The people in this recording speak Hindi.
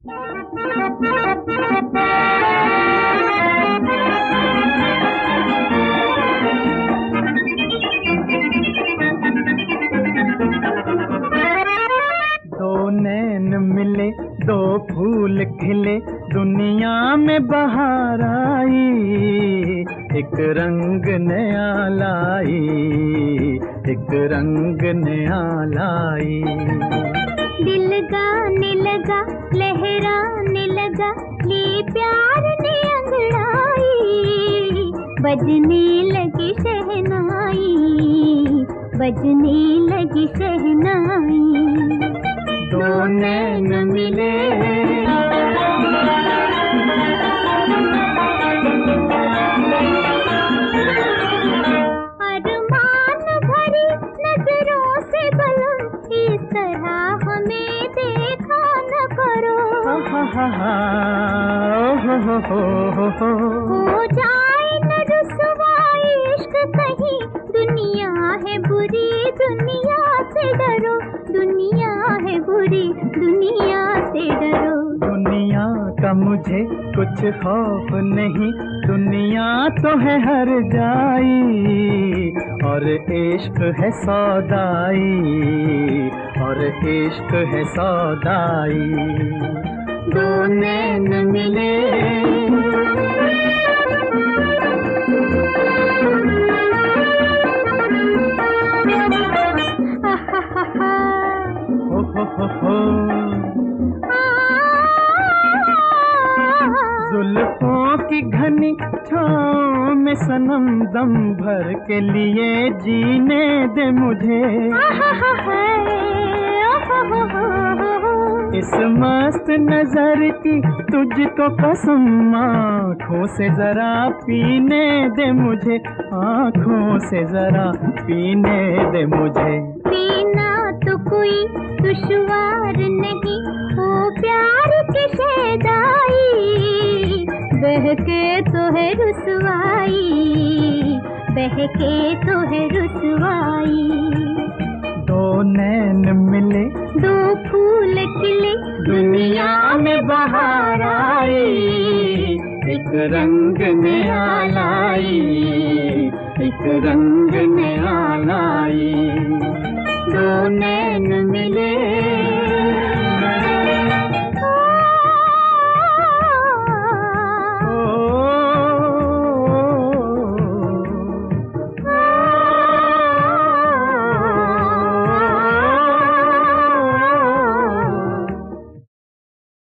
दो नैन मिले, दो फूल खिले, दुनिया में बहार आई, एक रंग नया लाई, एक रंग नया लाई। दिल गाने लगा, लहराने लगा, ये प्यार ने अंगड़ाई, बजने लगी शहनाई, बजने लगी शहनाई। दो नैन मिले, अरमान भरी नजरों से बलम, इस तरह हमें देखा न करो। हो जाए न रुसवाई इश्क कहीं, दुनिया है बुरी, दुनिया से डरो, दुनिया है बुरी, दुनिया से डरो। दुनिया का मुझे कुछ खौफ नहीं, दुनिया तो है हर जाई, और इश्क है सौदाई, और इश्क है सौदाई। दो नैन मिले, जुल्फों की घनी छाँव में सनम दम भर के लिए जीने दे मुझे, इस मस्त नजर की तुझको कसम, आँखों से जरा पीने दे मुझे, आँखों से जरा पीने दे मुझे। पीना तो कोई दुश्वार नहीं, हो प्यार की शहदाई, बहके तो है रुसवाई, बहके तो है रुसवाई। दो नैन मिले, दो फूल खिले, दुनिया में बहार आई, एक रंग नया लाई, एक रंग नया लाई। दो नैन मिले।